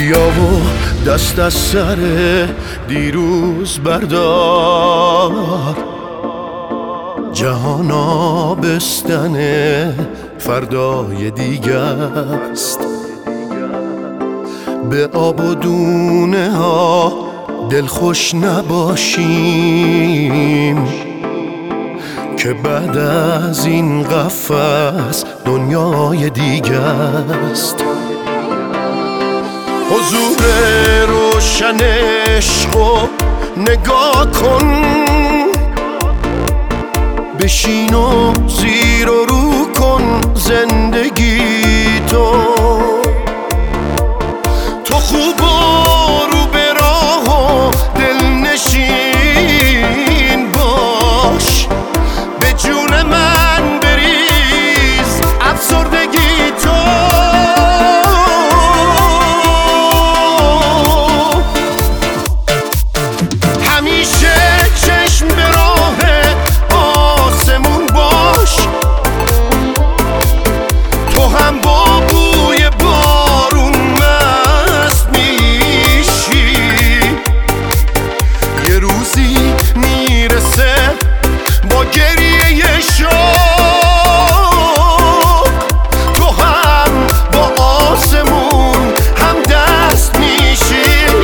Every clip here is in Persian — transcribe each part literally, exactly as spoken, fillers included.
بیا و دست از سر دیروز بردار، جهان آبستن فردای دیگه است. به آب و دونه ها دلخوش نباشیم که بعد از این قفس دنیای دیگه است. حضور روشن عشقو نگاه کن، بشین و زیر و رو کن زندگی تو. تو خوب و رو به راه و دلنشین باش، به جون من بریز افسردگی تو. همیشه چشم به راه آسمون باش، تو هم با بوی بارون مست میشی. یه روزی میرسه با گریه شوق، تو هم با آسمون هم دست میشی.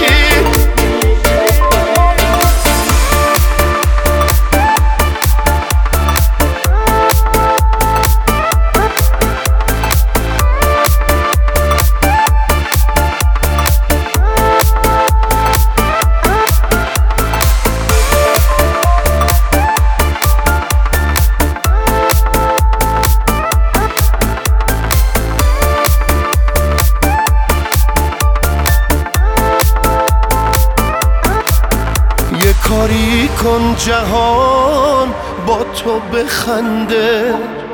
یه کاری کن جهان با تو بخنده،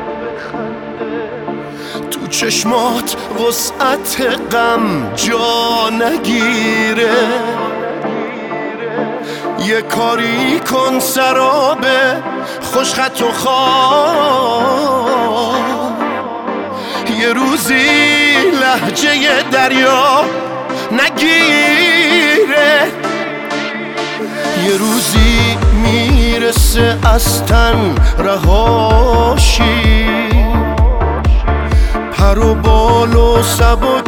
تو چشمات وسعت غم جا نگیره. یه کاری کن سراب خوشخط و خواب، یه روزی لهجه دریا نگیره. یه روزی میرسه از تن رهاشی، پر و بال و سبایی